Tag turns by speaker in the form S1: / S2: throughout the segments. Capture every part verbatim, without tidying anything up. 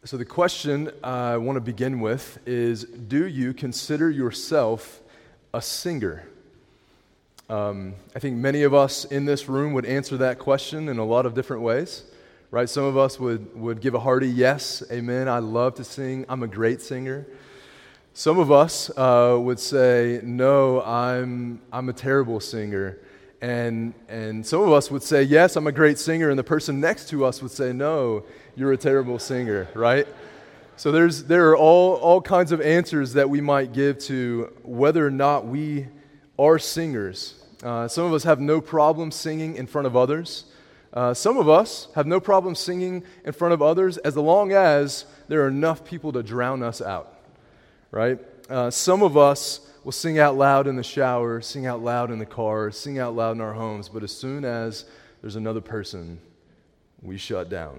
S1: So the question I want to begin with is, do you consider yourself a singer? Um, I think many of us in this room would answer that question in a lot of different ways, right? Some of us would, would give a hearty yes, amen, I love to sing, I'm a great singer. Some of us uh, would say, no, I'm I'm a terrible singer. And and some of us would say, yes, I'm a great singer, and the person next to us would say, no, you're a terrible singer, right? So there's there are all, all kinds of answers that we might give to whether or not we are singers. Uh, some of us have no problem singing in front of others. Uh, some of us have no problem singing in front of others as long as there are enough people to drown us out, right? Uh, some of us will sing out loud in the shower, sing out loud in the car, sing out loud in our homes, but as soon as there's another person, we shut down.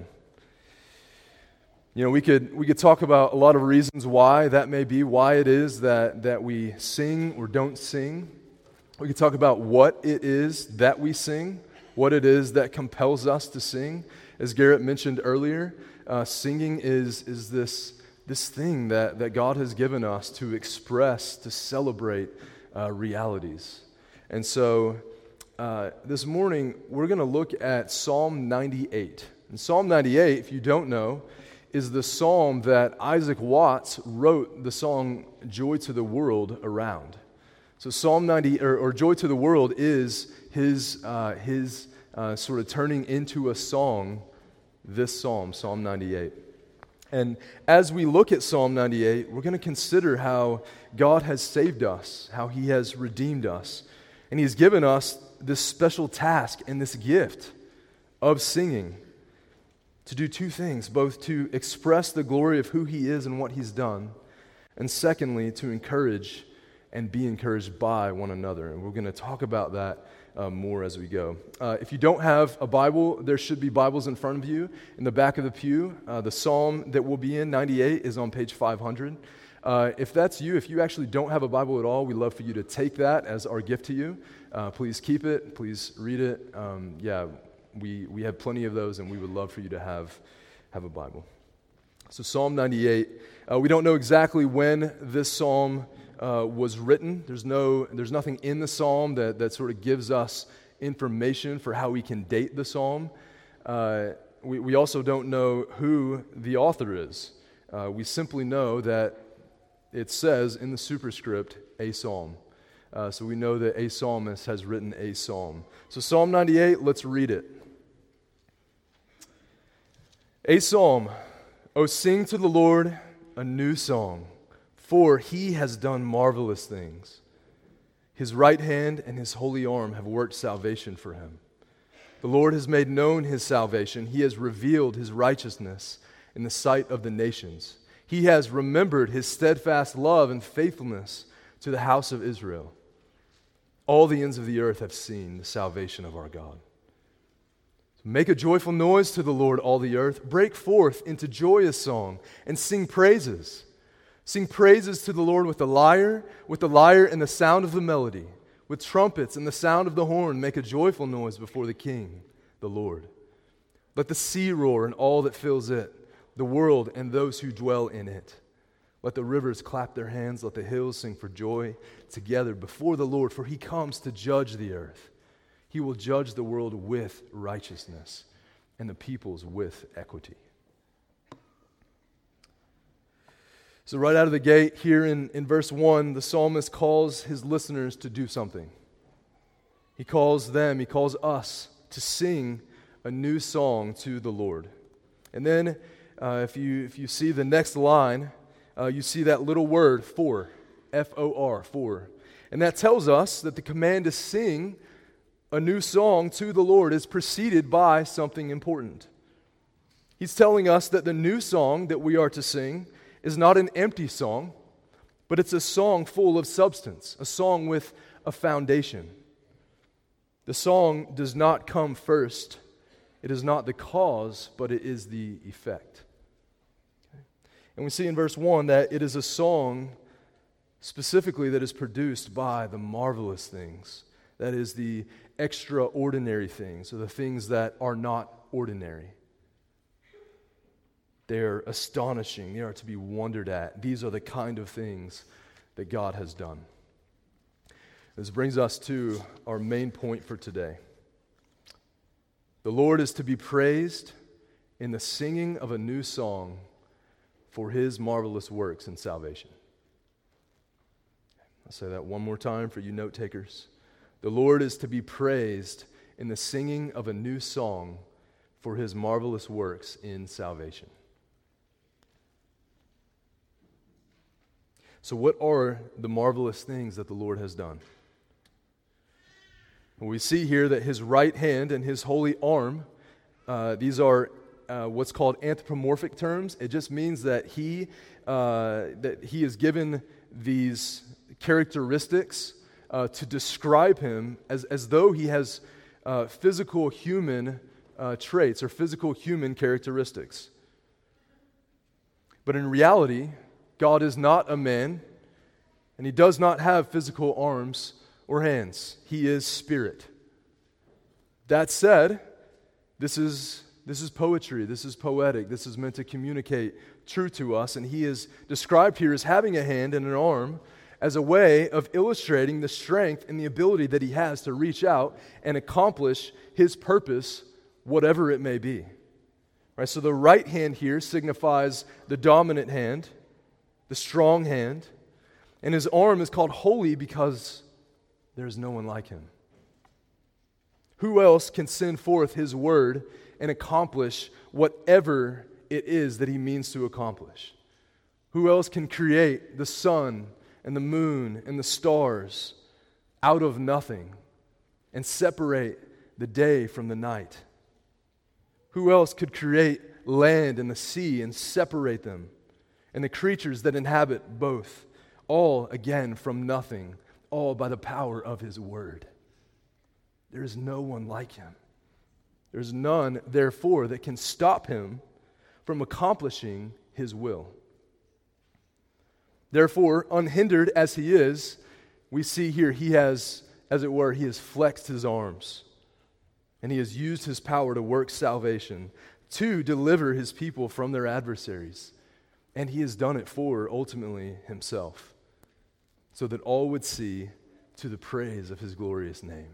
S1: You know, we could we could talk about a lot of reasons why that may be, why it is that, that we sing or don't sing. We could talk about what it is that we sing, what it is that compels us to sing. As Garrett mentioned earlier, uh, singing is is this this thing that, that God has given us to express, to celebrate uh, realities. And so uh, this morning, we're going to look at Psalm ninety-eight. And Psalm ninety-eight, if you don't know, is the psalm that Isaac Watts wrote the song Joy to the World around. So Psalm ninety, or, or Joy to the World, is his, uh, his uh, sort of turning into a song, this psalm, Psalm ninety-eight. And as we look at Psalm ninety-eight, we're going to consider how God has saved us, how He has redeemed us. And He's given us this special task and this gift of singing to do two things, both to express the glory of who He is and what He's done, and secondly, to encourage and be encouraged by one another. And we're going to talk about that Uh, more as we go. Uh, if you don't have a Bible, there should be Bibles in front of you. In the back of the pew, uh, the psalm that we'll be in, ninety-eight, is on page five hundred. Uh, if that's you, if you actually don't have a Bible at all, we'd love for you to take that as our gift to you. Uh, please keep it. Please read it. Um, yeah, we, we have plenty of those, and we would love for you to have, have a Bible. So Psalm ninety-eight, uh, we don't know exactly when this psalm Uh, was written. There's no, there's nothing in the psalm that, that sort of gives us information for how we can date the psalm. Uh, we, we also don't know who the author is. Uh, we simply know that it says in the superscript, a psalm. Uh, so we know that a psalmist has written a psalm. So Psalm ninety-eight, let's read it. A psalm, O sing to the Lord a new song, for He has done marvelous things. His right hand and His holy arm have worked salvation for Him. The Lord has made known His salvation. He has revealed His righteousness in the sight of the nations. He has remembered His steadfast love and faithfulness to the house of Israel. All the ends of the earth have seen the salvation of our God. Make a joyful noise to the Lord, all the earth. Break forth into joyous song and sing praises. Sing praises to the Lord with the lyre, with the lyre and the sound of the melody, with trumpets and the sound of the horn. Make a joyful noise before the King, the Lord. Let the sea roar and all that fills it, the world and those who dwell in it. Let the rivers clap their hands, let the hills sing for joy together before the Lord, for He comes to judge the earth. He will judge the world with righteousness and the peoples with equity. So right out of the gate, here in, in verse one, the psalmist calls his listeners to do something. He calls them, he calls us to sing a new song to the Lord. And then uh, if you if you see the next line, uh, you see that little word, for, F O R, for. And that tells us that the command to sing a new song to the Lord is preceded by something important. He's telling us that the new song that we are to sing is not an empty song, but it's a song full of substance, a song with a foundation. The song does not come first. It is not the cause, but it is the effect. And we see in verse one that it is a song specifically that is produced by the marvelous things. That is the extraordinary things, or the things that are not ordinary. They are astonishing. They are to be wondered at. These are the kind of things that God has done. This brings us to our main point for today. The Lord is to be praised in the singing of a new song for His marvelous works in salvation. I'll say that one more time for you note takers. The Lord is to be praised in the singing of a new song for His marvelous works in salvation. So what are the marvelous things that the Lord has done? Well, we see here that His right hand and His holy arm, uh, these are uh, what's called anthropomorphic terms. It just means that He uh, that He is given these characteristics uh, to describe Him as, as though He has uh, physical human uh, traits or physical human characteristics. But in reality, God is not a man, and He does not have physical arms or hands. He is spirit. That said, this is, this is poetry, this is poetic, this is meant to communicate truth to us, and He is described here as having a hand and an arm as a way of illustrating the strength and the ability that He has to reach out and accomplish His purpose, whatever it may be. Right, so the right hand here signifies the dominant hand, the strong hand, and His arm is called holy because there is no one like Him. Who else can send forth His word and accomplish whatever it is that He means to accomplish? Who else can create the sun and the moon and the stars out of nothing and separate the day from the night? Who else could create land and the sea and separate them, and the creatures that inhabit both, all again from nothing, all by the power of His word? There is no one like Him. There's none, therefore, that can stop Him from accomplishing His will. Therefore, unhindered as He is, we see here He has, as it were, He has flexed His arms, and He has used His power to work salvation, to deliver His people from their adversaries. And He has done it for, ultimately, Himself, so that all would see to the praise of His glorious name.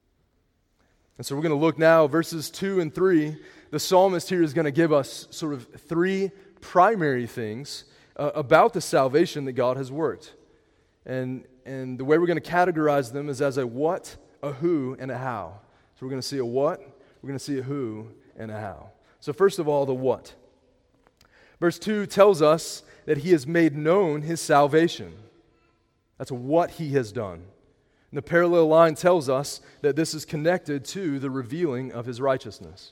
S1: And so we're going to look now, verses two and three. The psalmist here is going to give us sort of three primary things uh, about the salvation that God has worked. And, and the way we're going to categorize them is as a what, a who, and a how. So we're going to see a what, we're going to see a who, and a how. So first of all, the what. Verse two tells us that He has made known His salvation. That's what He has done. And the parallel line tells us that this is connected to the revealing of His righteousness.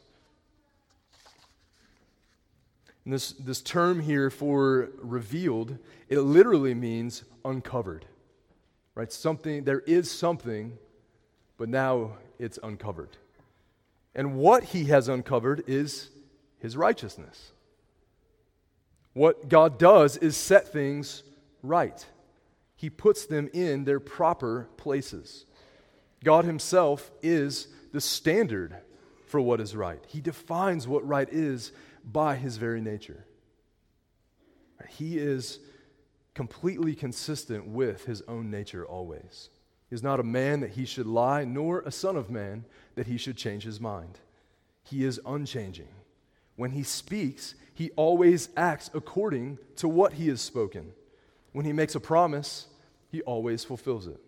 S1: And this, this term here for revealed, it literally means uncovered. Right? Something, there is something, but now it's uncovered. And what He has uncovered is His righteousness. What God does is set things right. He puts them in their proper places. God Himself is the standard for what is right. He defines what right is by His very nature. He is completely consistent with His own nature always. He is not a man that He should lie, nor a son of man that He should change His mind. He is unchanging. When He speaks, He always acts according to what He has spoken. When He makes a promise, He always fulfills it.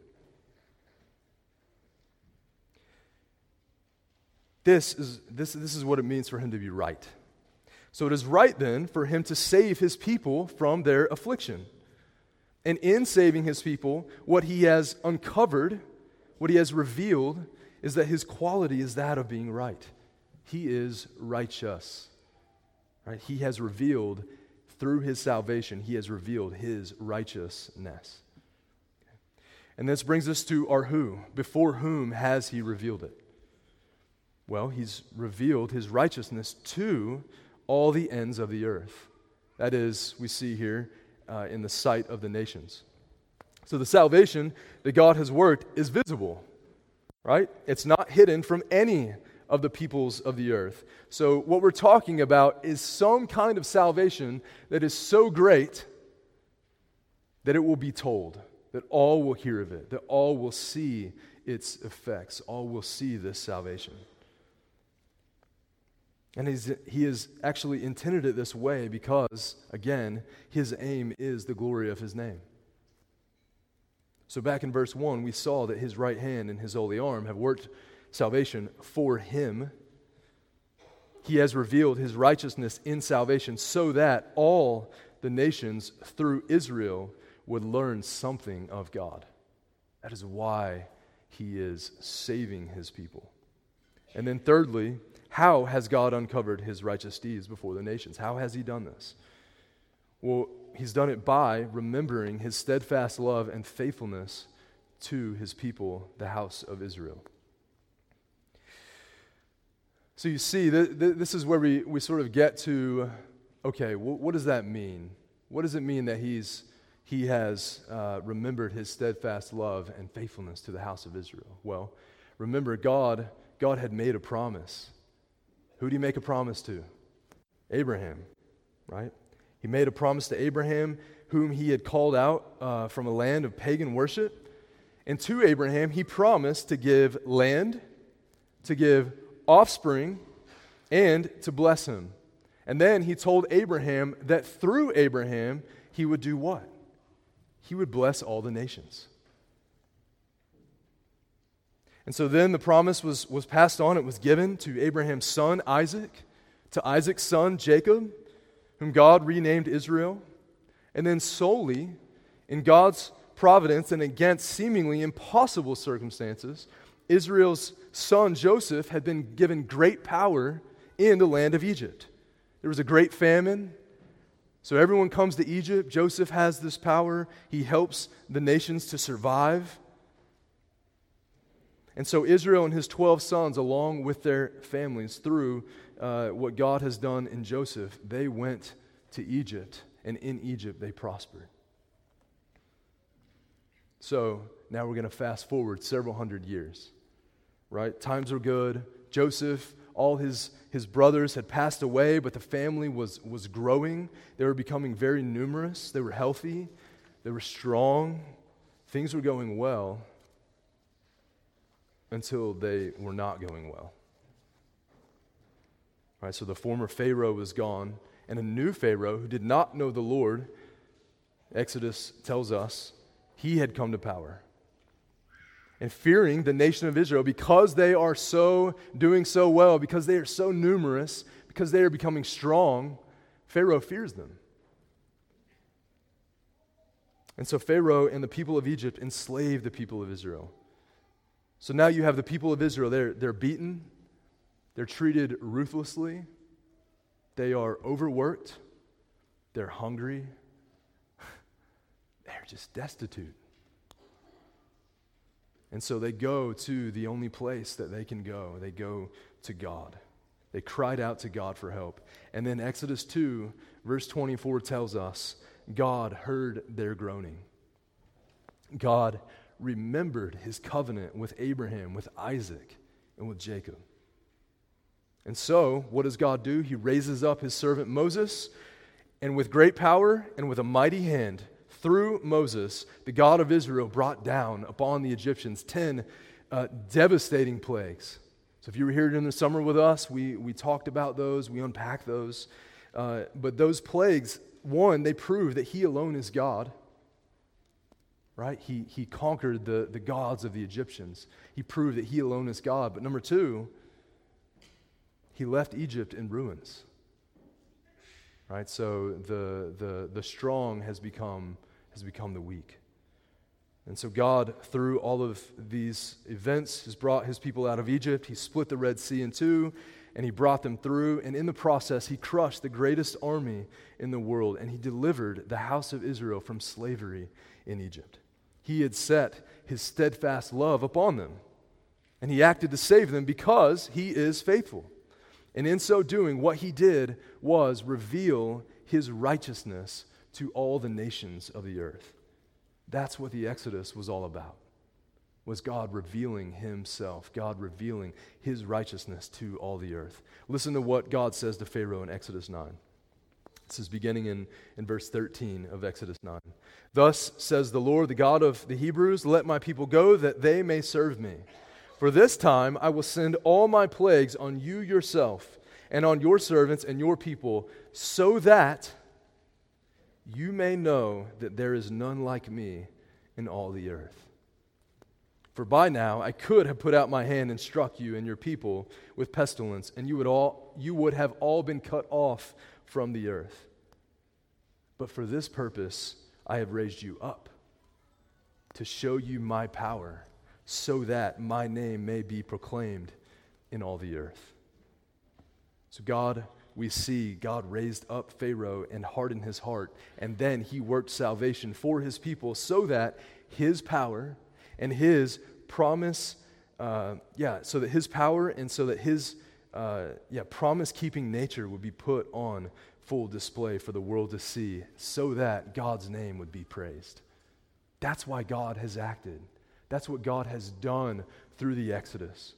S1: This is, this, this is what it means for Him to be right. So it is right then for Him to save His people from their affliction. And in saving His people, what He has uncovered, what He has revealed, is that His quality is that of being right. He is righteous. Right? He has revealed, through His salvation, He has revealed His righteousness. And this brings us to our who. Before whom has He revealed it? Well, He's revealed His righteousness to all the ends of the earth. That is, we see here uh, in the sight of the nations. So the salvation that God has worked is visible, right? It's not hidden from any of the peoples of the earth. So what we're talking about is some kind of salvation that is so great that it will be told, that all will hear of it, that all will see its effects, all will see this salvation. And he's, he has actually intended it this way because, again, his aim is the glory of his name. So back in verse one, we saw that his right hand and his holy arm have worked salvation for him. He has revealed his righteousness in salvation so that all the nations through Israel would learn something of God. That is why he is saving his people. And then thirdly, how has God uncovered his righteous deeds before the nations? How has he done this? Well, he's done it by remembering his steadfast love and faithfulness to his people, the house of Israel. So you see, th- th- this is where we, we sort of get to, okay, well, what does that mean? What does it mean that he's he has uh, remembered his steadfast love and faithfulness to the house of Israel? Well, remember, God, God had made a promise. Who did he make a promise to? Abraham, right? He made a promise to Abraham, whom he had called out uh, from a land of pagan worship. And to Abraham, he promised to give land, to give offspring, and to bless him. And then he told Abraham that through Abraham, he would do what? He would bless all the nations. And so then the promise was, was passed on. It was given to Abraham's son, Isaac, to Isaac's son, Jacob, whom God renamed Israel. And then solely in God's providence and against seemingly impossible circumstances, Israel's son, Joseph, had been given great power in the land of Egypt. There was a great famine. So everyone comes to Egypt. Joseph has this power. He helps the nations to survive. And so Israel and his twelve sons, along with their families, through uh, what God has done in Joseph, they went to Egypt, and in Egypt they prospered. So now we're going to fast forward several hundred years, right? Times were good. Joseph, all his, his brothers had passed away, but the family was, was growing. They were becoming very numerous. They were healthy. They were strong. Things were going well. Until they were not going well. All right, so the former Pharaoh was gone, and a new Pharaoh who did not know the Lord, Exodus tells us, he had come to power. And fearing the nation of Israel, because they are so doing so well, because they are so numerous, because they are becoming strong, Pharaoh fears them. And so Pharaoh and the people of Egypt enslaved the people of Israel. So now you have the people of Israel, they're, they're beaten, they're treated ruthlessly, they are overworked, they're hungry, they're just destitute. And so they go to the only place that they can go. They go to God. They cried out to God for help. And then Exodus two, verse twenty-four tells us, God heard their groaning. God remembered his covenant with Abraham, with Isaac, and with Jacob. And so, what does God do? He raises up his servant Moses, and with great power and with a mighty hand, through Moses, the God of Israel brought down upon the Egyptians ten uh, devastating plagues. So if you were here during the summer with us, we, we talked about those, we unpacked those. Uh, but those plagues, one, they prove that he alone is God. Right? He, he conquered the, the gods of the Egyptians. He proved that he alone is God. But number two, he left Egypt in ruins. Right? So the, the, the strong has become, has become the weak. And so God, through all of these events, has brought his people out of Egypt. He split the Red Sea in two, and he brought them through. And in the process, he crushed the greatest army in the world, and he delivered the house of Israel from slavery in Egypt. He had set his steadfast love upon them, and he acted to save them because he is faithful. And in so doing, what he did was reveal his righteousness to all the nations of the earth. That's what the Exodus was all about. was God revealing himself, God revealing his righteousness to all the earth. Listen to what God says to Pharaoh in Exodus nine. This is beginning in, in verse thirteen of Exodus nine. Thus says the Lord, the God of the Hebrews, let my people go that they may serve me. For this time I will send all my plagues on you yourself and on your servants and your people, so that you may know that there is none like me in all the earth. For by now I could have put out my hand and struck you and your people with pestilence, and you would all you would have all been cut off from the earth. But for this purpose I have raised you up, to show you my power, so that my name may be proclaimed in all the earth. So God, we see God raised up Pharaoh and hardened his heart, and then he worked salvation for his people so that his power and his promise, uh, yeah, so that his power and so that his, uh, yeah, promise-keeping nature would be put on full display for the world to see, so that God's name would be praised. That's why God has acted. That's what God has done through the Exodus.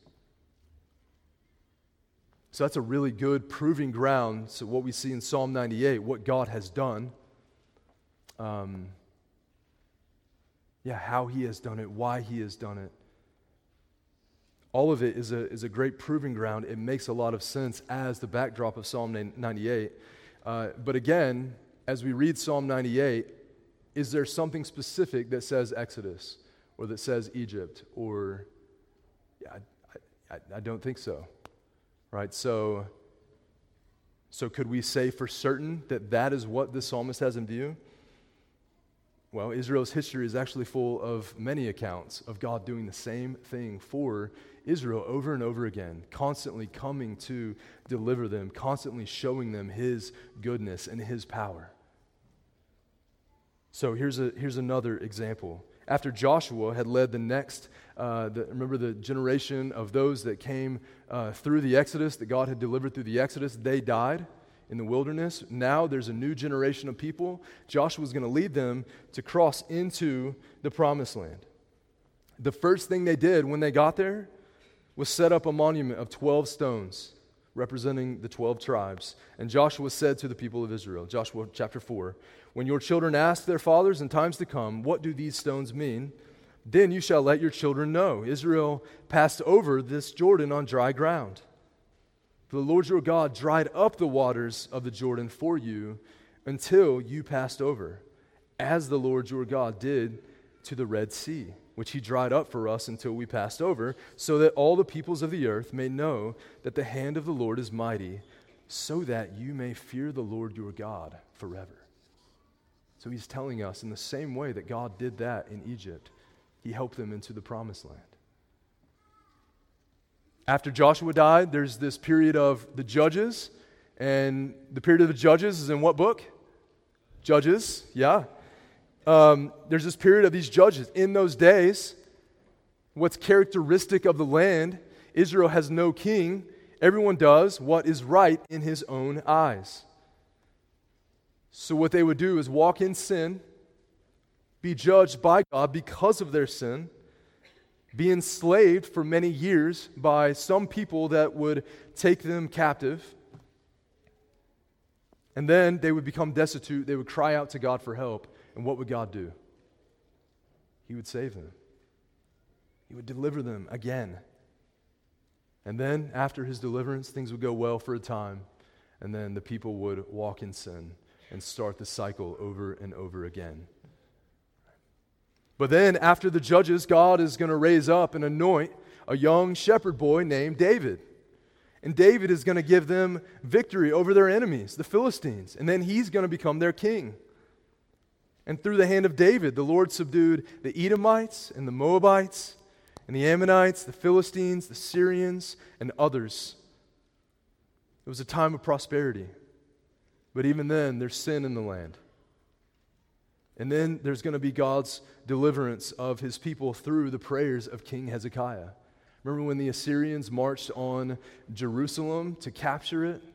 S1: So that's a really good proving ground. So what we see in Psalm ninety-eight, what God has done. Um, yeah, how he has done it, why he has done it. All of it is a, is a great proving ground. It makes a lot of sense as the backdrop of Psalm ninety-eight. Uh, but again, as we read Psalm ninety-eight, is there something specific that says Exodus or that says Egypt? Or, yeah, I, I, I don't think so. Right? So, so could we say for certain that that is what the psalmist has in view? Well, Israel's history is actually full of many accounts of God doing the same thing for Israel over and over again, constantly coming to deliver them, constantly showing them his goodness and his power. So here's a here's another example. After Joshua had led the next, uh, the, remember the generation of those that came uh, through the Exodus, that God had delivered through the Exodus, they died in the wilderness. Now there's a new generation of people. Joshua's going to lead them to cross into the promised land. The first thing they did when they got there was set up a monument of twelve stones representing the twelve tribes. And Joshua said to the people of Israel, Joshua chapter four, when your children ask their fathers in times to come, what do these stones mean? Then you shall let your children know. Israel passed over this Jordan on dry ground. For the Lord your God dried up the waters of the Jordan for you until you passed over, as the Lord your God did to the Red Sea, which he dried up for us until we passed over, so that all the peoples of the earth may know that the hand of the Lord is mighty, so that you may fear the Lord your God forever. So he's telling us in the same way that God did that in Egypt, he helped them into the promised land. After Joshua died, there's this period of the Judges, and the period of the Judges is in what book? Judges, yeah. Um, there's this period of these judges. In those days, what's characteristic of the land, Israel has no king. Everyone does what is right in his own eyes. So what they would do is walk in sin, be judged by God because of their sin, be enslaved for many years by some people that would take them captive, and then they would become destitute. They would cry out to God for help. And what would God do? He would save them. He would deliver them again. And then after his deliverance, things would go well for a time, and then the people would walk in sin and start the cycle over and over again. But then after the judges, God is going to raise up and anoint a young shepherd boy named David. And David is going to give them victory over their enemies, the Philistines. And then he's going to become their king. And through the hand of David, the Lord subdued the Edomites and the Moabites and the Ammonites, the Philistines, the Syrians, and others. It was a time of prosperity. But even then, there's sin in the land. And then there's going to be God's deliverance of his people through the prayers of King Hezekiah. Remember when the Assyrians marched on Jerusalem to capture it?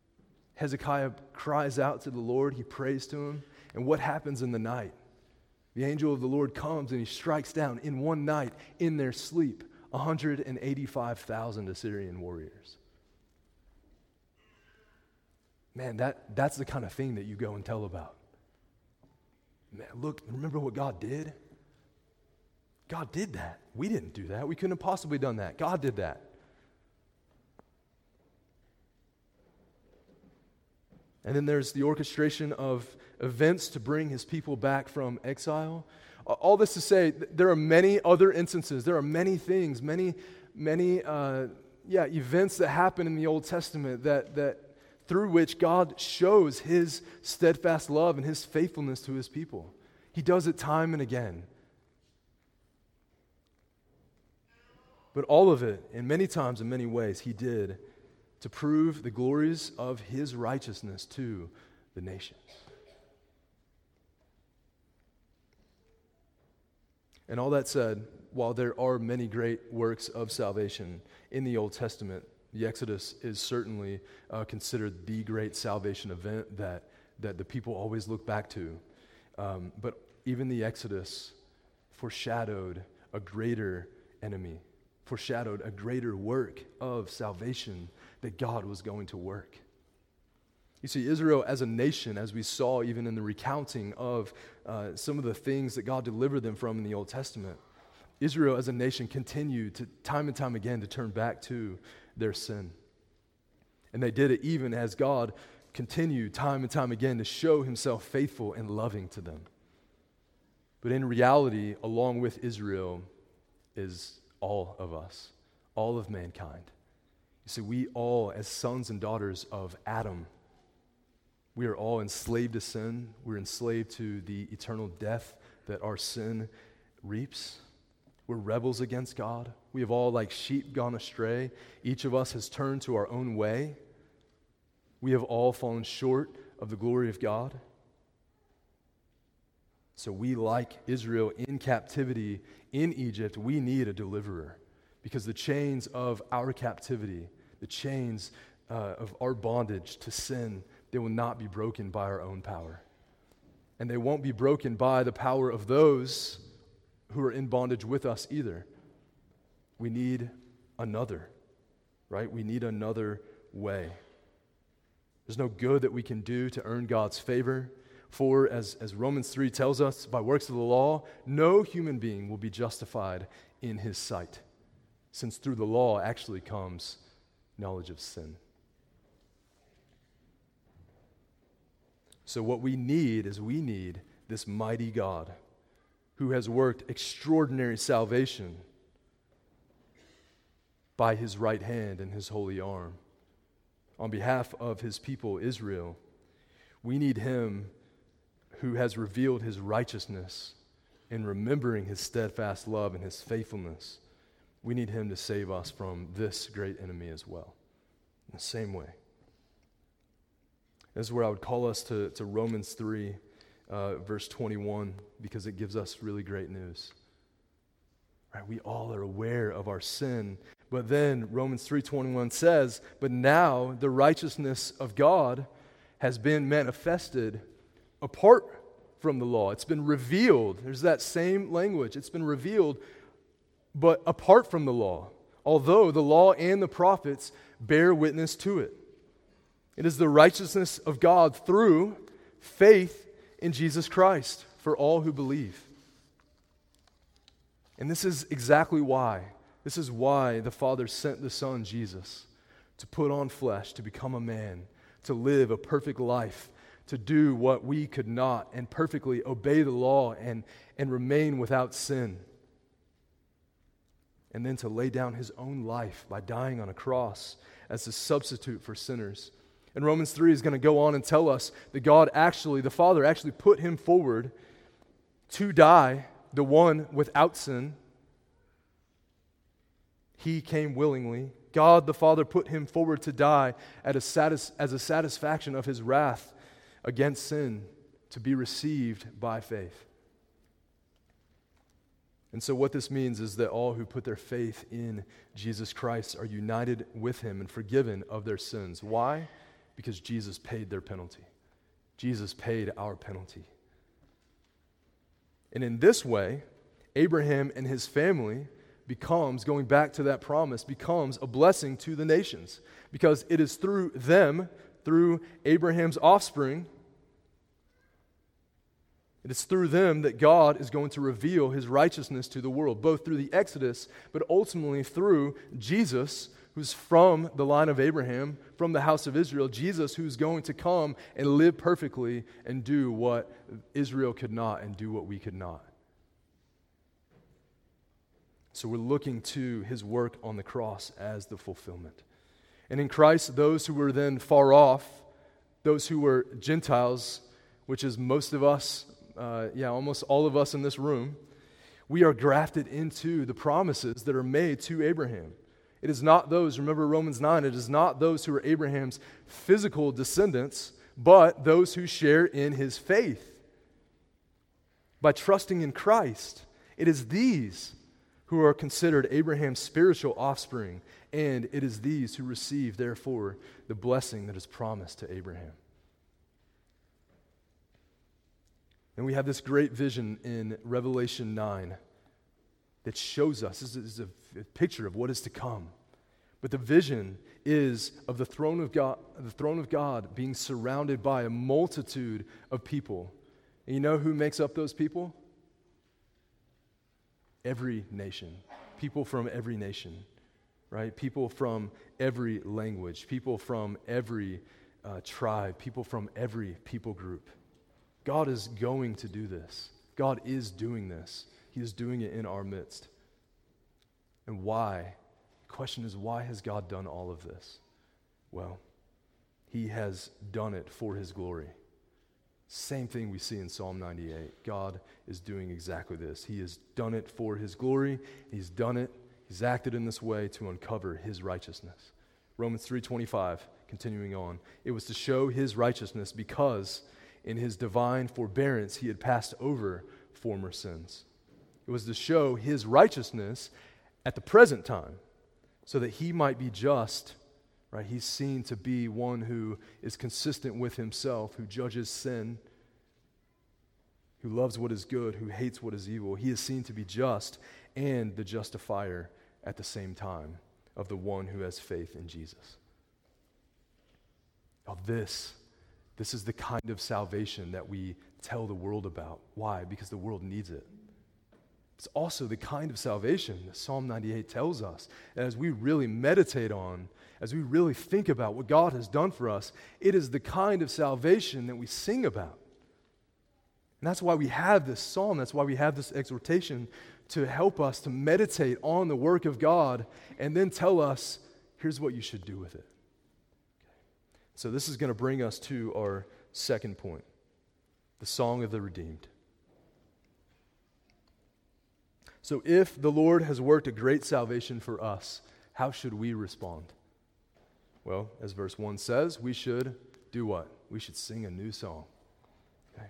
S1: Hezekiah cries out to the Lord. He prays to him. And what happens in the night? The angel of the Lord comes and he strikes down in one night, in their sleep, one hundred eighty-five thousand Assyrian warriors. Man, that, that's the kind of thing that you go and tell about. Man, look, remember what God did? God did that. We didn't do that. We couldn't have possibly done that. God did that. And then there's the orchestration of events to bring his people back from exile. All this to say, there are many other instances. There are many things, many, many, uh, yeah, events that happen in the Old Testament that that through which God shows his steadfast love and his faithfulness to his people. He does it time and again. But all of it, and many times in many ways, he did to prove the glories of his righteousness to the nations. And all that said, while there are many great works of salvation in the Old Testament, the Exodus is certainly uh, considered the great salvation event that, that the people always look back to. Um, but even the Exodus foreshadowed a greater enemy, foreshadowed a greater work of salvation that God was going to work. You see, Israel as a nation, as we saw even in the recounting of uh, some of the things that God delivered them from in the Old Testament, Israel as a nation continued to time and time again to turn back to their sin. And they did it even as God continued time and time again to show himself faithful and loving to them. But in reality, along with Israel is all of us, all of mankind. You see, we all, as sons and daughters of Adam, we are all enslaved to sin. We're enslaved to the eternal death that our sin reaps. We're rebels against God. We have all, like sheep, gone astray. Each of us has turned to our own way. We have all fallen short of the glory of God. So we, like Israel in captivity in Egypt, we need a deliverer, because the chains of our captivity, the chains uh, of our bondage to sin, they will not be broken by our own power. And they won't be broken by the power of those who are in bondage with us either. We need another, right? We need another way. There's no good that we can do to earn God's favor. For, as, as Romans three tells us, by works of the law, no human being will be justified in his sight, since through the law actually comes knowledge of sin. So what we need is we need this mighty God who has worked extraordinary salvation by his right hand and his holy arm on behalf of his people Israel. We need him who has revealed his righteousness in remembering his steadfast love and his faithfulness. We need him to save us from this great enemy as well, in the same way. This is where I would call us to, to Romans three, uh, verse twenty-one, because it gives us really great news. Right? We all are aware of our sin, but then Romans three twenty-one says, "But now the righteousness of God has been manifested apart from the law." It's been revealed. There's that same language. It's been revealed, but apart from the law, although the law and the prophets bear witness to it. It is the righteousness of God through faith in Jesus Christ for all who believe. And this is exactly why. This is why the Father sent the Son, Jesus, to put on flesh, to become a man, to live a perfect life, to do what we could not, and perfectly obey the law and, and remain without sin. And then to lay down his own life by dying on a cross as a substitute for sinners. And Romans three is going to go on and tell us that God actually, the Father actually put him forward to die, the one without sin. He came willingly. God the Father put him forward to die at a satis- as a satisfaction of his wrath against sin, to be received by faith. And so what this means is that all who put their faith in Jesus Christ are united with him and forgiven of their sins. Why? Because Jesus paid their penalty. Jesus paid our penalty. And in this way, Abraham and his family becomes, going back to that promise, becomes a blessing to the nations. Because it is through them, through Abraham's offspring, it is through them that God is going to reveal his righteousness to the world, both through the Exodus, but ultimately through Jesus, who's from the line of Abraham, from the house of Israel, Jesus who's going to come and live perfectly and do what Israel could not and do what we could not. So we're looking to his work on the cross as the fulfillment. And in Christ, those who were then far off, those who were Gentiles, which is most of us, uh, yeah, almost all of us in this room, we are grafted into the promises that are made to Abraham. It is not those, remember Romans nine, it is not those who are Abraham's physical descendants, but those who share in his faith. By trusting in Christ, it is these who are considered Abraham's spiritual offspring, and it is these who receive, therefore, the blessing that is promised to Abraham. And we have this great vision in Revelation nine that shows us, this is a, a picture of what is to come. But the vision is of the throne of God, the throne of God being surrounded by a multitude of people. And you know who makes up those people? Every nation. People from every nation, right? People from every language. People from every uh, tribe. People from every people group. God is going to do this. God is doing this. He is doing it in our midst. And why? The question is, why has God done all of this? Well, he has done it for his glory. Same thing we see in Psalm ninety-eight. God is doing exactly this. He has done it for his glory. He's done it. He's acted in this way to uncover his righteousness. Romans three twenty-five, continuing on. It was to show his righteousness because in his divine forbearance he had passed over former sins. It was to show his righteousness at the present time so that he might be just. Right, he's seen to be one who is consistent with himself, who judges sin, who loves what is good, who hates what is evil. He is seen to be just and the justifier at the same time of the one who has faith in Jesus. Now this, this is the kind of salvation that we tell the world about. Why? Because the world needs it. It's also the kind of salvation that Psalm ninety-eight tells us. And as we really meditate on, as we really think about what God has done for us, it is the kind of salvation that we sing about. And that's why we have this psalm, that's why we have this exhortation to help us to meditate on the work of God and then tell us, here's what you should do with it. Okay. So this is going to bring us to our second point, the song of the redeemed. So if the Lord has worked a great salvation for us, how should we respond? Well, as verse one says, we should do what? We should sing a new song. Okay.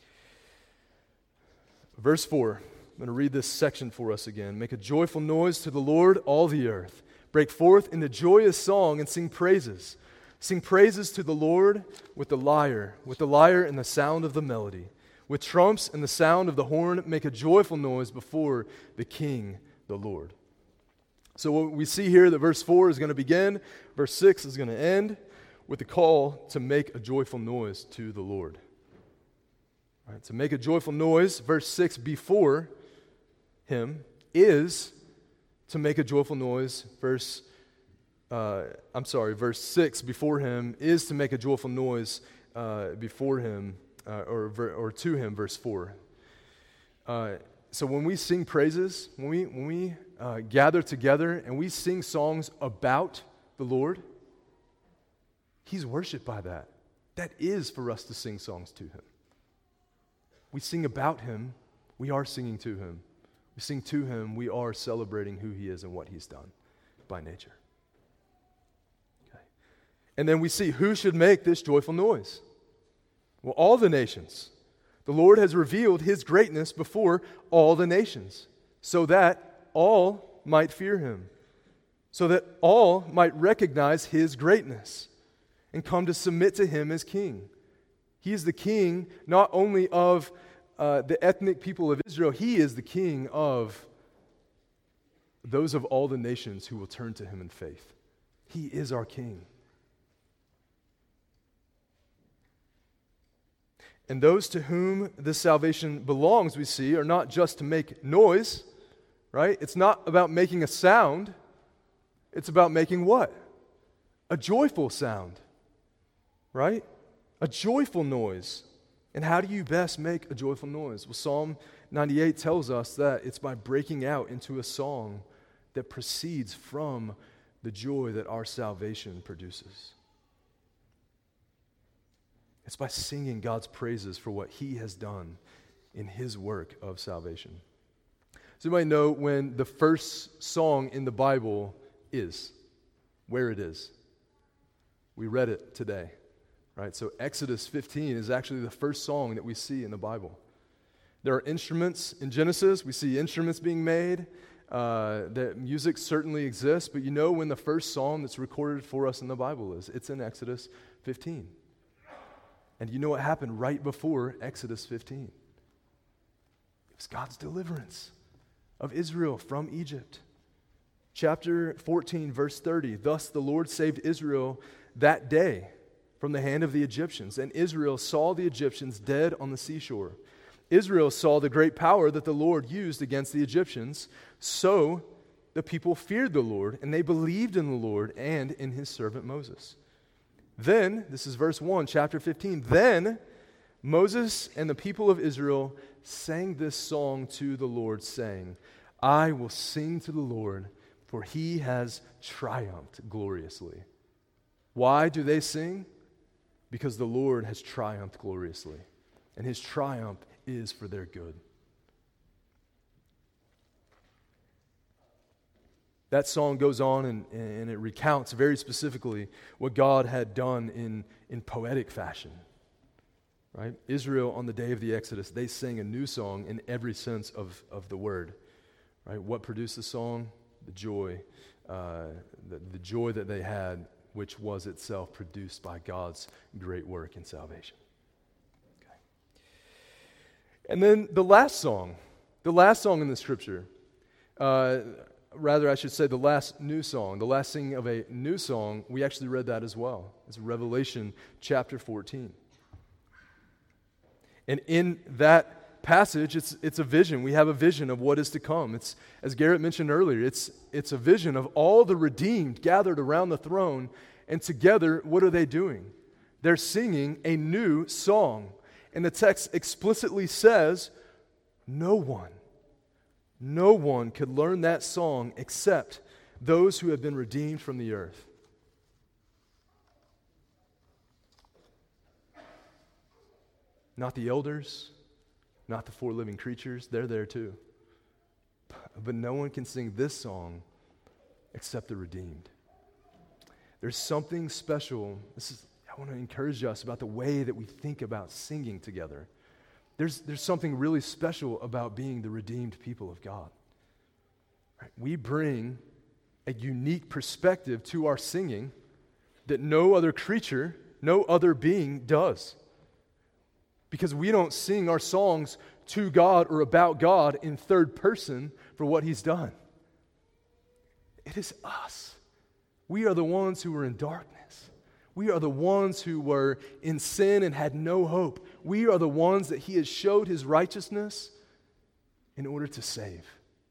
S1: Verse four, I'm going to read this section for us again. Make a joyful noise to the Lord, all the earth. Break forth into joyous song and sing praises. Sing praises to the Lord with the lyre, with the lyre and the sound of the melody. With trumps and the sound of the horn, make a joyful noise before the King, the Lord. So what we see here that verse four is going to begin, verse six is going to end with the call to make a joyful noise to the Lord. All right, to make a joyful noise, verse six before him is to make a joyful noise. Verse, uh, I'm sorry, verse six before him is to make a joyful noise uh, before him. Uh, or or to him, verse four. Uh, so when we sing praises, when we when we uh, gather together and we sing songs about the Lord, he's worshiped by that. That is for us to sing songs to him. We sing about him, we are singing to him. We sing to him, we are celebrating who he is and what he's done by nature. Okay. And then we see who should make this joyful noise. Well, all the nations. The Lord has revealed his greatness before all the nations, so that all might fear him, so that all might recognize his greatness and come to submit to him as king. He is the king not only of uh, the ethnic people of Israel, he is the king of those of all the nations who will turn to him in faith. He is our king. And those to whom this salvation belongs, we see, are not just to make noise, right? It's not about making a sound. It's about making what? A joyful sound, right? A joyful noise. And how do you best make a joyful noise? Well, Psalm ninety-eight tells us that it's by breaking out into a song that proceeds from the joy that our salvation produces. It's by singing God's praises for what he has done in his work of salvation. Does anybody know when the first song in the Bible is? Where it is? We read it today, right? So Exodus fifteen is actually the first song that we see in the Bible. There are instruments in Genesis. We see instruments being made. Uh, that music certainly exists, but you know when the first song that's recorded for us in the Bible is? It's in Exodus fifteen. And you know what happened right before Exodus fifteen? It was God's deliverance of Israel from Egypt. Chapter fourteen, verse thirty, thus the Lord saved Israel that day from the hand of the Egyptians, and Israel saw the Egyptians dead on the seashore. Israel saw the great power that the Lord used against the Egyptians, so the people feared the Lord, and they believed in the Lord and in his servant Moses. Then, this is verse one, chapter fifteen, then Moses and the people of Israel sang this song to the Lord, saying, I will sing to the Lord, for he has triumphed gloriously. Why do they sing? Because the Lord has triumphed gloriously, and his triumph is for their good. That song goes on and, and it recounts very specifically what God had done in, in poetic fashion. Right? Israel, on the day of the Exodus, they sang a new song in every sense of, of the word. Right? What produced the song? The joy. Uh, the, the joy that they had, which was itself produced by God's great work in salvation. Okay. And then the last song, the last song in the scripture, uh, Rather, I should say the last new song, the last singing of a new song, we actually read that as well. It's Revelation chapter fourteen. And in that passage, it's it's a vision. We have a vision of what is to come. It's, as Garrett mentioned earlier, it's it's a vision of all the redeemed gathered around the throne, and together, what are they doing? They're singing a new song. And the text explicitly says, no one No one could learn that song except those who have been redeemed from the earth. Not the elders, not the four living creatures, they're there too. But no one can sing this song except the redeemed. There's something special. This is, I want to encourage us about the way that we think about singing together. There's, there's something really special about being the redeemed people of God. Right? We bring a unique perspective to our singing that no other creature, no other being does. Because we don't sing our songs to God or about God in third person for what he's done. It is us. We are the ones who were in darkness. We are the ones who were in sin and had no hope. We are the ones that he has showed his righteousness in order to save.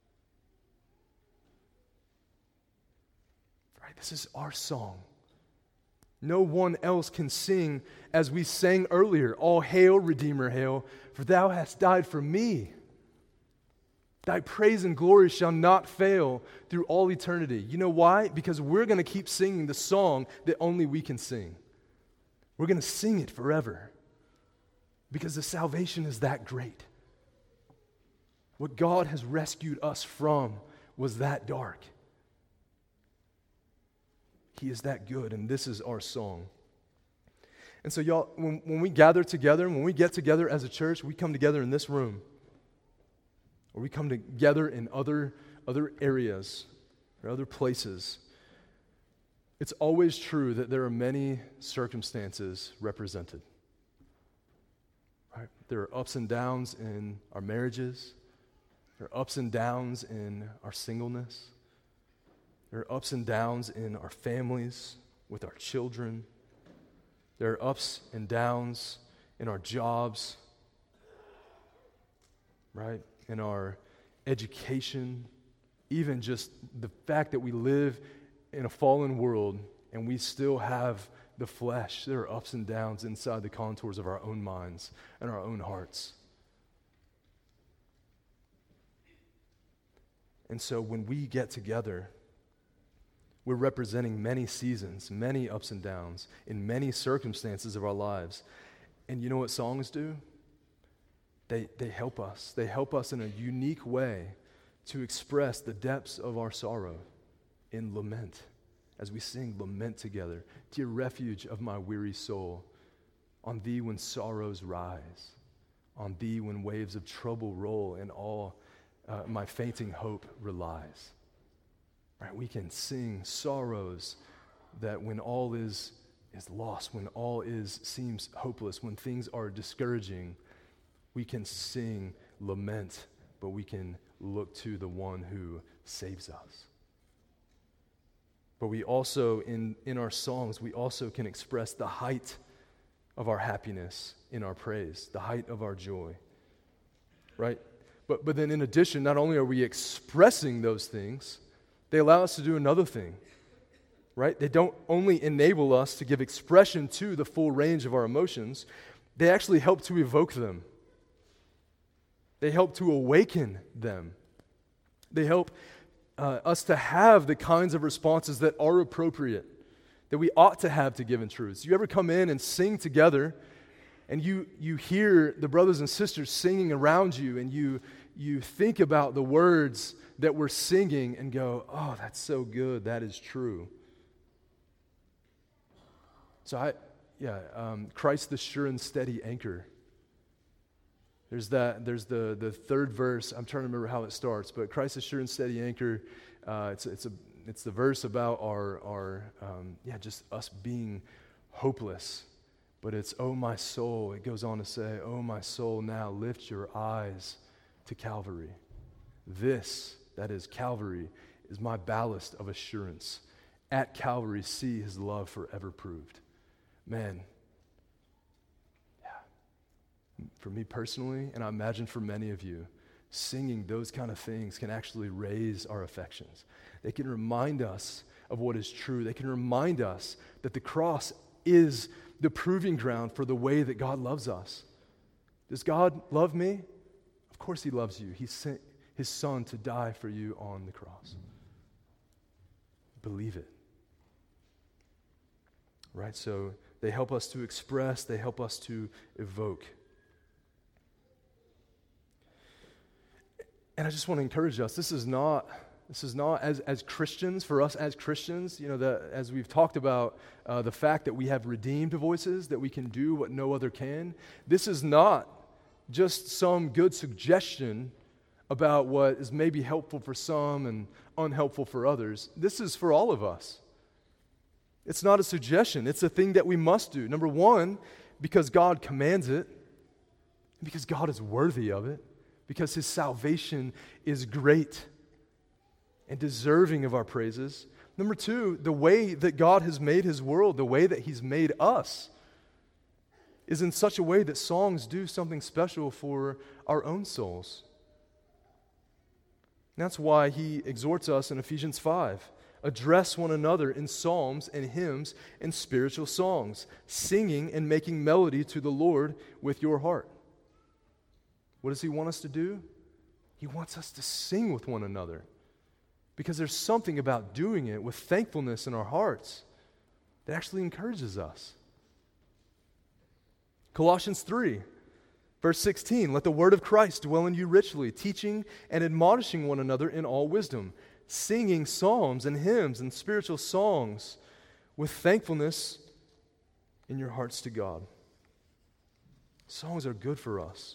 S1: Right? This is our song. No one else can sing as we sang earlier, all hail, Redeemer, hail, for thou hast died for me. Thy praise and glory shall not fail through all eternity. You know why? Because we're going to keep singing the song that only we can sing. We're going to sing it forever. Because the salvation is that great. What God has rescued us from was that dark. He is that good, and this is our song. And so, y'all, when, when we gather together, when we get together as a church, we come together in this room. Or we come together in other, other areas or other places. It's always true that there are many circumstances represented. Right? There are ups and downs in our marriages. There are ups and downs in our singleness. There are ups and downs in our families, with our children. There are ups and downs in our jobs, right? In our education, even just the fact that we live in a fallen world and we still have the flesh. There are ups and downs inside the contours of our own minds and our own hearts. And so when we get together, we're representing many seasons, many ups and downs, in many circumstances of our lives. And you know what songs do? They, they help us. They help us in a unique way to express the depths of our sorrow in lament. As we sing lament together, dear refuge of my weary soul, on thee when sorrows rise, on thee when waves of trouble roll, and all uh, my fainting hope relies. Right? We can sing sorrows that when all is is lost, when all is seems hopeless, when things are discouraging, we can sing lament, but we can look to the one who saves us. But we also, in, in our songs, we also can express the height of our happiness in our praise, the height of our joy, right? But, but then in addition, not only are we expressing those things, they allow us to do another thing, right? They don't only enable us to give expression to the full range of our emotions, they actually help to evoke them. They help to awaken them. They help Uh, us to have the kinds of responses that are appropriate, that we ought to have to given truths. You ever come in and sing together, and you you hear the brothers and sisters singing around you, and you you think about the words that we're singing and go, oh, that's so good, that is true. So I, yeah, um, Christ the sure and steady anchor. There's that. There's the the third verse. I'm trying to remember how it starts, but Christ is sure and steady anchor. Uh, it's it's a it's the verse about our our um, yeah just us being hopeless. But it's oh my soul. It goes on to say, oh my soul, now lift your eyes to Calvary. This, that is Calvary, is my ballast of assurance. At Calvary, see His love forever proved. Man. For me personally, and I imagine for many of you, singing those kind of things can actually raise our affections. They can remind us of what is true. They can remind us that the cross is the proving ground for the way that God loves us. Does God love me? Of course He loves you. He sent His Son to die for you on the cross. Believe it. Right? So they help us to express, they help us to evoke. And I just want to encourage us, this is not, this is not as, as Christians, for us as Christians, you know, the, as we've talked about uh, the fact that we have redeemed voices, that we can do what no other can. This is not just some good suggestion about what is maybe helpful for some and unhelpful for others. This is for all of us. It's not a suggestion. It's a thing that we must do. Number one, because God commands it, because God is worthy of it. Because His salvation is great and deserving of our praises. Number two, the way that God has made His world, the way that He's made us, is in such a way that songs do something special for our own souls. And that's why He exhorts us in Ephesians five, address one another in psalms and hymns and spiritual songs, singing and making melody to the Lord with your heart. What does He want us to do? He wants us to sing with one another because there's something about doing it with thankfulness in our hearts that actually encourages us. Colossians three, verse sixteen, let the word of Christ dwell in you richly, teaching and admonishing one another in all wisdom, singing psalms and hymns and spiritual songs with thankfulness in your hearts to God. Songs are good for us.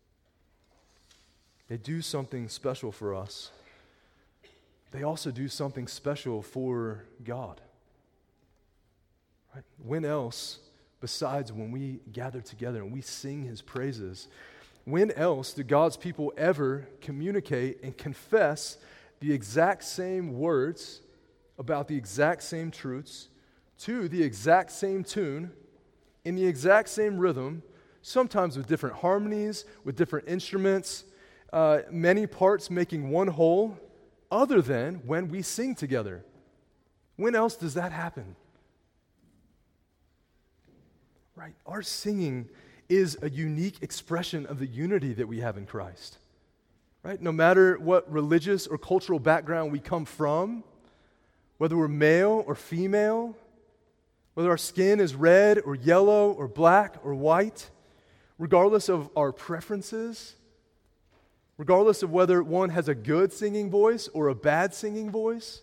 S1: They do something special for us. They also do something special for God. Right? When else besides when we gather together and we sing his praises? When else do God's people ever communicate and confess the exact same words about the exact same truths to the exact same tune, in the exact same rhythm, sometimes with different harmonies, with different instruments, uh, many parts making one whole, other than when we sing together? When else does that happen? Right? Our singing is a unique expression of the unity that we have in Christ. Right? No matter what religious or cultural background we come from, whether we're male or female, whether our skin is red or yellow or black or white, regardless of our preferences, regardless of whether one has a good singing voice or a bad singing voice,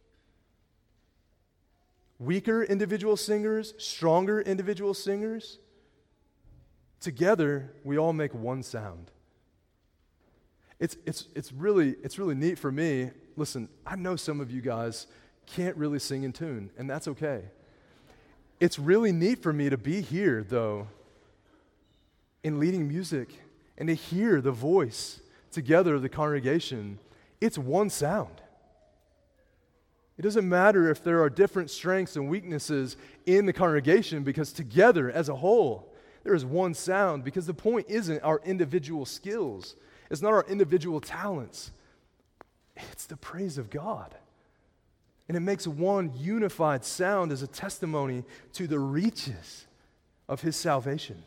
S1: weaker individual singers, stronger individual singers, together we all make one sound. It's, it's, it's, really, it's really neat for me. Listen, I know some of you guys can't really sing in tune, and that's okay. It's really neat for me to be here, though, in leading music and to hear the voice together of the congregation. It's one sound. It doesn't matter if there are different strengths and weaknesses in the congregation, because together as a whole, there is one sound, because the point isn't our individual skills. It's not our individual talents. It's the praise of God. And it makes one unified sound as a testimony to the reaches of his salvation.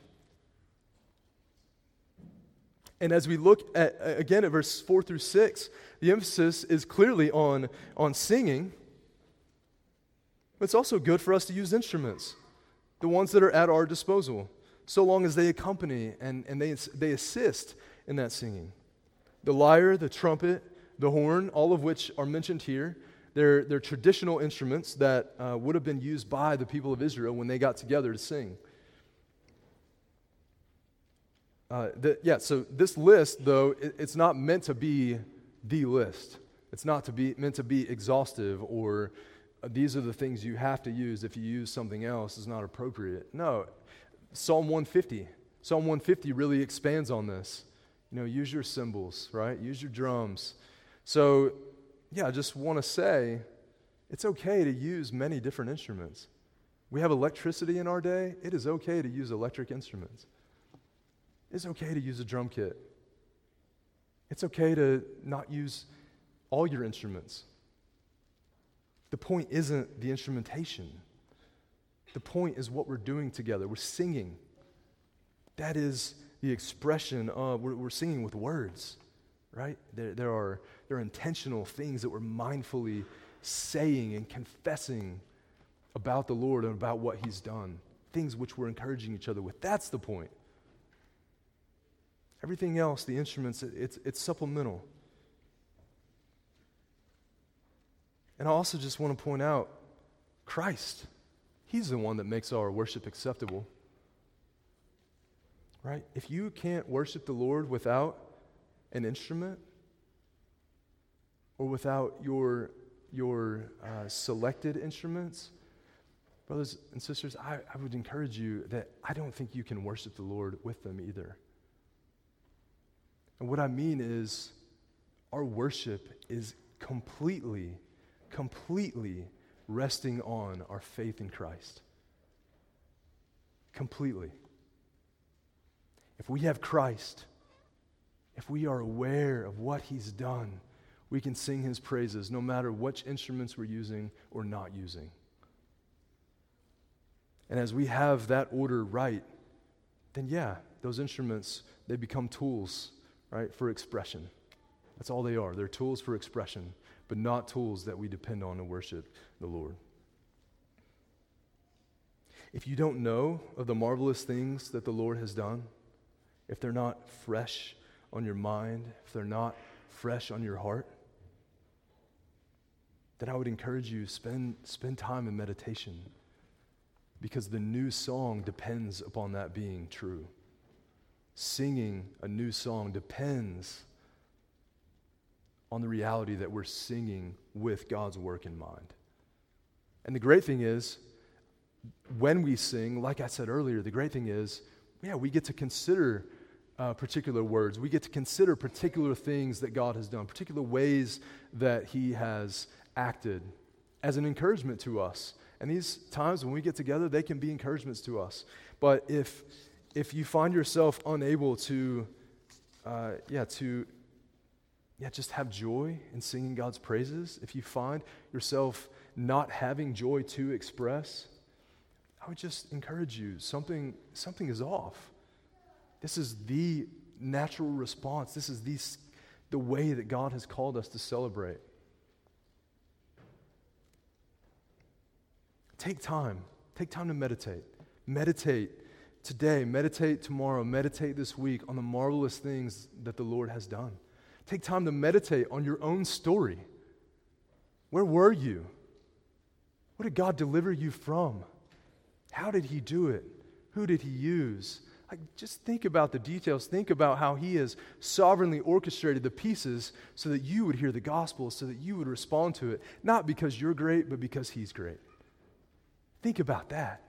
S1: And as we look at, again, at verse four through six, the emphasis is clearly on, on singing. But it's also good for us to use instruments, the ones that are at our disposal, so long as they accompany and, and they, they assist in that singing. The lyre, the trumpet, the horn, all of which are mentioned here, they're, they're traditional instruments that uh, would have been used by the people of Israel when they got together to sing. Uh, the, yeah, so this list, though, it, it's not meant to be the list. It's not to be meant to be exhaustive, or uh, these are the things you have to use. If you use something else, it's not appropriate. No, Psalm one fifty. Psalm one fifty really expands on this. You know, use your cymbals, right? Use your drums. So, yeah, I just want to say, it's okay to use many different instruments. We have electricity in our day. It is okay to use electric instruments. It's okay to use a drum kit. It's okay to not use all your instruments. The point isn't the instrumentation. The point is what we're doing together. We're singing. That is the expression of, we're, we're singing with words, right? There, there are there are intentional things that we're mindfully saying and confessing about the Lord and about what he's done. Things which we're encouraging each other with. That's the point. Everything else, the instruments, it, it's, it's supplemental. And I also just want to point out, Christ, he's the one that makes our worship acceptable. Right? If you can't worship the Lord without an instrument or without your, your uh, selected instruments, brothers and sisters, I, I would encourage you that I don't think you can worship the Lord with them either. And what I mean is, our worship is completely, completely resting on our faith in Christ. Completely. If we have Christ, if we are aware of what he's done, we can sing his praises no matter which instruments we're using or not using. And as we have that order right, then yeah, those instruments, they become tools, right, for expression. That's all they are. They're tools for expression, but not tools that we depend on to worship the Lord. If you don't know of the marvelous things that the Lord has done, if they're not fresh on your mind, if they're not fresh on your heart, then I would encourage you, spend, spend time in meditation, because the new song depends upon that being true. Singing a new song depends on the reality that we're singing with God's work in mind. And the great thing is, when we sing, like I said earlier, the great thing is, yeah, we get to consider uh, particular words. We get to consider particular things that God has done, particular ways that he has acted as an encouragement to us. And these times when we get together, they can be encouragements to us. But if if you find yourself unable to, uh, yeah, to yeah, just have joy in singing God's praises, if you find yourself not having joy to express, I would just encourage you, something, something is off. This is the natural response. This is the, the way that God has called us to celebrate. Take time. Take time to meditate. Meditate today, meditate tomorrow, meditate this week on the marvelous things that the Lord has done. Take time to meditate on your own story. Where were you? What did God deliver you from? How did he do it? Who did he use? Like, just think about the details. Think about how he has sovereignly orchestrated the pieces so that you would hear the gospel, so that you would respond to it, not because you're great, but because he's great. Think about that.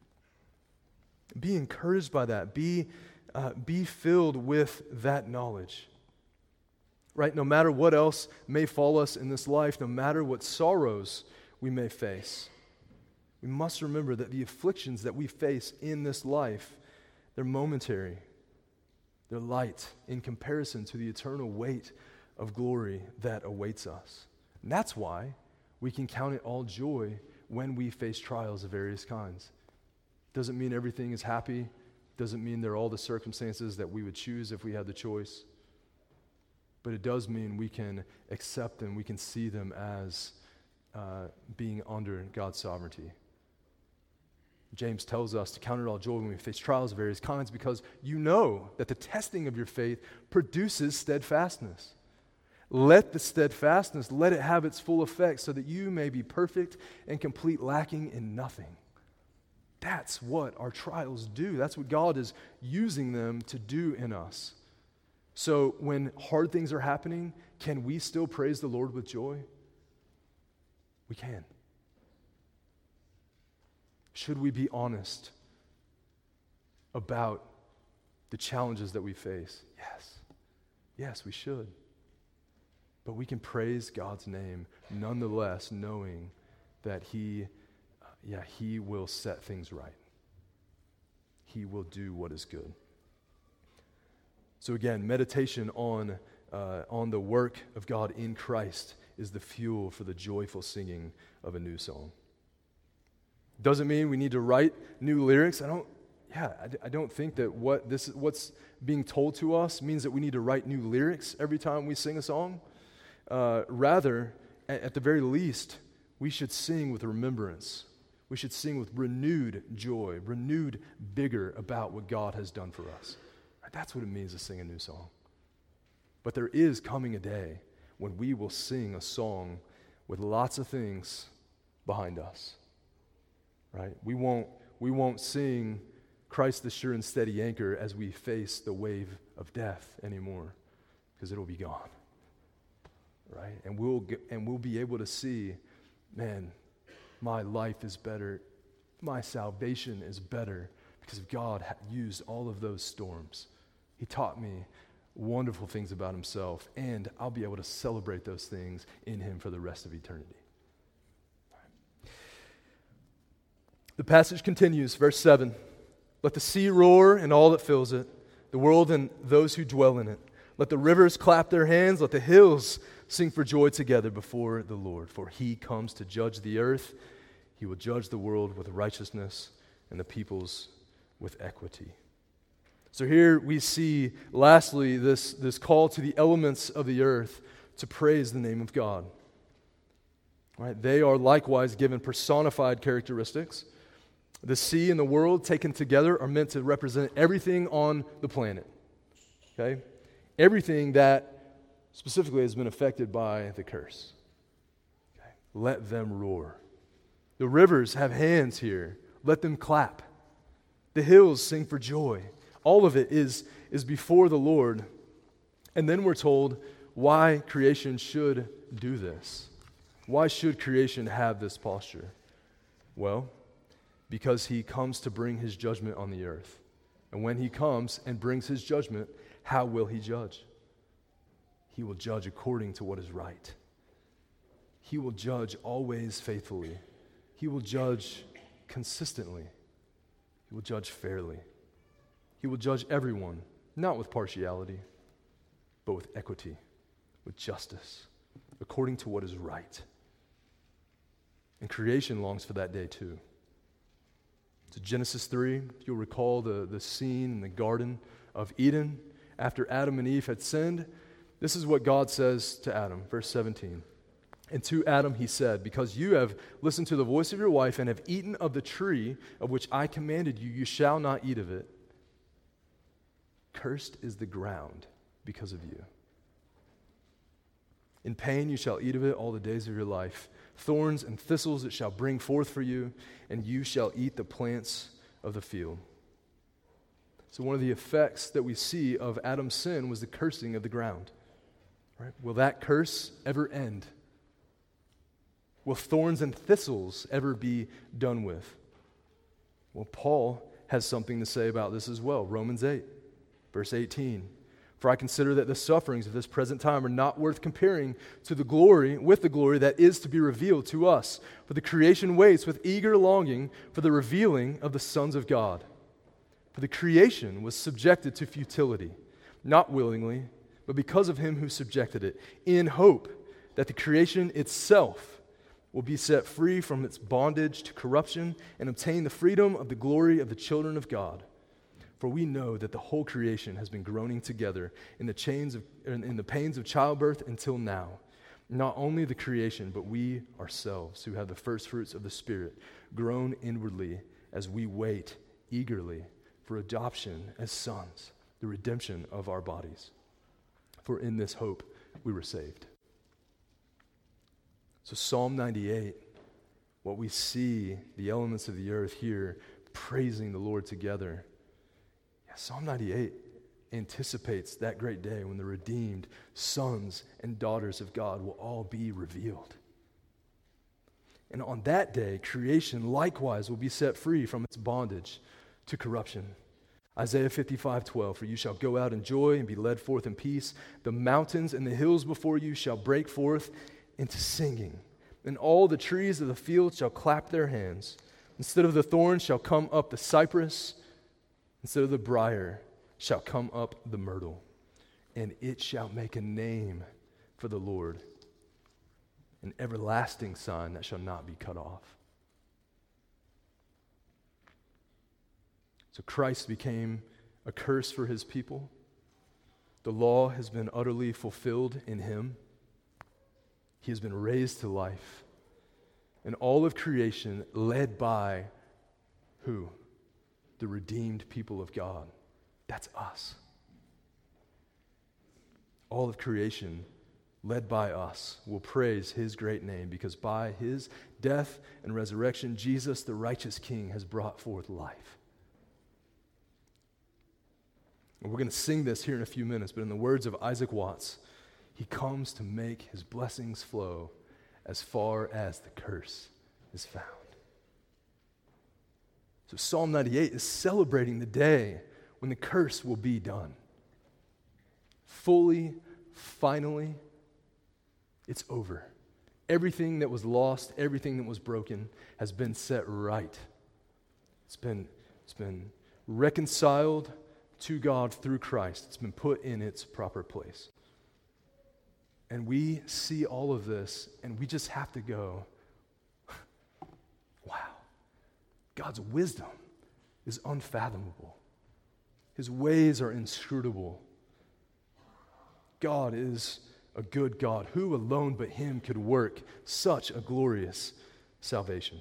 S1: Be encouraged by that. Be, uh, be filled with that knowledge. Right? No matter what else may fall us in this life, no matter what sorrows we may face, we must remember that the afflictions that we face in this life, they're momentary. They're light in comparison to the eternal weight of glory that awaits us. And that's why we can count it all joy when we face trials of various kinds. Doesn't mean everything is happy. Doesn't mean they're all the circumstances that we would choose if we had the choice. But it does mean we can accept them, we can see them as uh, being under God's sovereignty. James tells us to count it all joy when we face trials of various kinds because you know that the testing of your faith produces steadfastness. Let the steadfastness, let it have its full effect so that you may be perfect and complete, lacking in nothing. That's what our trials do. That's what God is using them to do in us. So when hard things are happening, can we still praise the Lord with joy? We can. Should we be honest about the challenges that we face? Yes. Yes, we should. But we can praise God's name nonetheless, knowing that He, uh, yeah, He will set things right. He will do what is good. So again, meditation on uh, on the work of God in Christ is the fuel for the joyful singing of a new song. Doesn't mean we need to write new lyrics. I don't. Yeah, I, I don't think that what this what's being told to us means that we need to write new lyrics every time we sing a song. Uh, rather, at, at the very least, we should sing with remembrance. We should sing with renewed joy, renewed vigor about what God has done for us. Right? That's what it means to sing a new song. But there is coming a day when we will sing a song with lots of things behind us. Right? We won't we won't sing Christ the sure and steady anchor as we face the wave of death anymore, because it'll be gone. Right? And we'll get, and we'll be able to see, man, my life is better, my salvation is better because God ha- used all of those storms. He taught me wonderful things about himself, and I'll be able to celebrate those things in him for the rest of eternity. The passage continues, verse seven. Let the sea roar and all that fills it, the world and those who dwell in it. Let the rivers clap their hands, let the hills sing for joy together before the Lord. For he comes to judge the earth. He will judge the world with righteousness and the peoples with equity. So here we see, lastly, this, this call to the elements of the earth to praise the name of God. Right? They are likewise given personified characteristics. The sea and the world taken together are meant to represent everything on the planet. Okay? Everything that specifically has been affected by the curse. Okay? Let them roar. The rivers have hands here. Let them clap. The hills sing for joy. All of it is, is before the Lord. And then we're told why creation should do this. Why should creation have this posture? Well, because he comes to bring his judgment on the earth. And when he comes and brings his judgment, how will he judge? He will judge according to what is right. He will judge always faithfully. He will judge consistently. He will judge fairly. He will judge everyone, not with partiality, but with equity, with justice, according to what is right. And creation longs for that day too. So Genesis three, you'll recall the, the scene in the Garden of Eden after Adam and Eve had sinned. This is what God says to Adam, verse seventeen. And to Adam he said, because you have listened to the voice of your wife and have eaten of the tree of which I commanded you, you shall not eat of it. Cursed is the ground because of you. In pain you shall eat of it all the days of your life. Thorns and thistles it shall bring forth for you, and you shall eat the plants of the field. So one of the effects that we see of Adam's sin was the cursing of the ground. Right? Will that curse ever end? Will thorns and thistles ever be done with? Well, Paul has something to say about this as well. Romans eight, verse eighteen. For I consider that the sufferings of this present time are not worth comparing to the glory, with the glory that is to be revealed to us. For the creation waits with eager longing for the revealing of the sons of God. For the creation was subjected to futility, not willingly, but because of him who subjected it, in hope that the creation itself will be set free from its bondage to corruption and obtain the freedom of the glory of the children of God. For we know that the whole creation has been groaning together in the chains of in the pains of childbirth until now. Not only the creation, but we ourselves, who have the first fruits of the Spirit, groan inwardly as we wait eagerly for adoption as sons, the redemption of our bodies. For in this hope we were saved. So Psalm ninety-eight, what we see, the elements of the earth here, praising the Lord together. Yeah, Psalm ninety-eight anticipates that great day when the redeemed sons and daughters of God will all be revealed. And on that day, creation likewise will be set free from its bondage to corruption. Isaiah fifty-five twelve, for you shall go out in joy and be led forth in peace. The mountains and the hills before you shall break forth into singing, and all the trees of the field shall clap their hands. Instead of the thorn shall come up the cypress, instead of the briar shall come up the myrtle, and it shall make a name for the Lord, an everlasting sign that shall not be cut off. So Christ became a curse for his people. The law has been utterly fulfilled in him. He has been raised to life. And all of creation led by who? The redeemed people of God. That's us. All of creation led by us will praise his great name, because by his death and resurrection, Jesus, the righteous King, has brought forth life. And we're going to sing this here in a few minutes, but in the words of Isaac Watts, he comes to make his blessings flow as far as the curse is found. So Psalm ninety-eight is celebrating the day when the curse will be done. Fully, finally, it's over. Everything that was lost, everything that was broken has been set right. It's been, it's been reconciled to God through Christ. It's been put in its proper place. And we see all of this, and we just have to go, wow, God's wisdom is unfathomable. His ways are inscrutable. God is a good God. Who alone but him could work such a glorious salvation?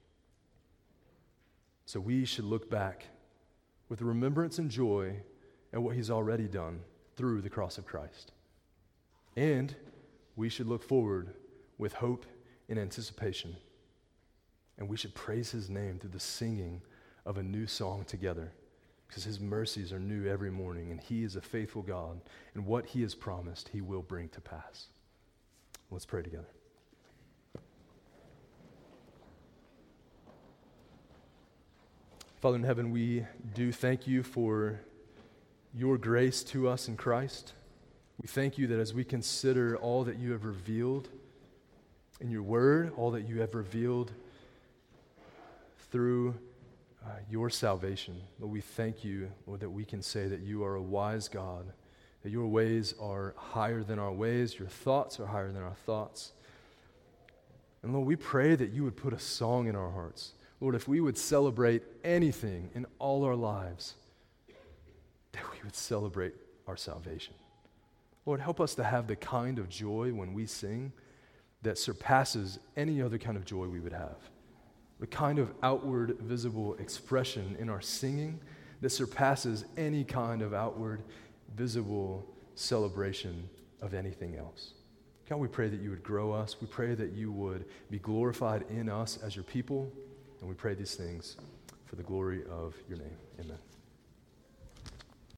S1: So we should look back with remembrance and joy at what he's already done through the cross of Christ. And we should look forward with hope and anticipation. And we should praise his name through the singing of a new song together, because his mercies are new every morning, and he is a faithful God, and what he has promised he will bring to pass. Let's pray together. Father in heaven, we do thank you for your grace to us in Christ. We thank you that as we consider all that you have revealed in your word, all that you have revealed through uh, your salvation, Lord, we thank you, Lord, that we can say that you are a wise God, that your ways are higher than our ways, your thoughts are higher than our thoughts. And Lord, we pray that you would put a song in our hearts. Lord, if we would celebrate anything in all our lives, that we would celebrate our salvation. Lord, help us to have the kind of joy when we sing that surpasses any other kind of joy we would have. The kind of outward visible expression in our singing that surpasses any kind of outward visible celebration of anything else. God, we pray that you would grow us. We pray that you would be glorified in us as your people. And we pray these things for the glory of your name. Amen.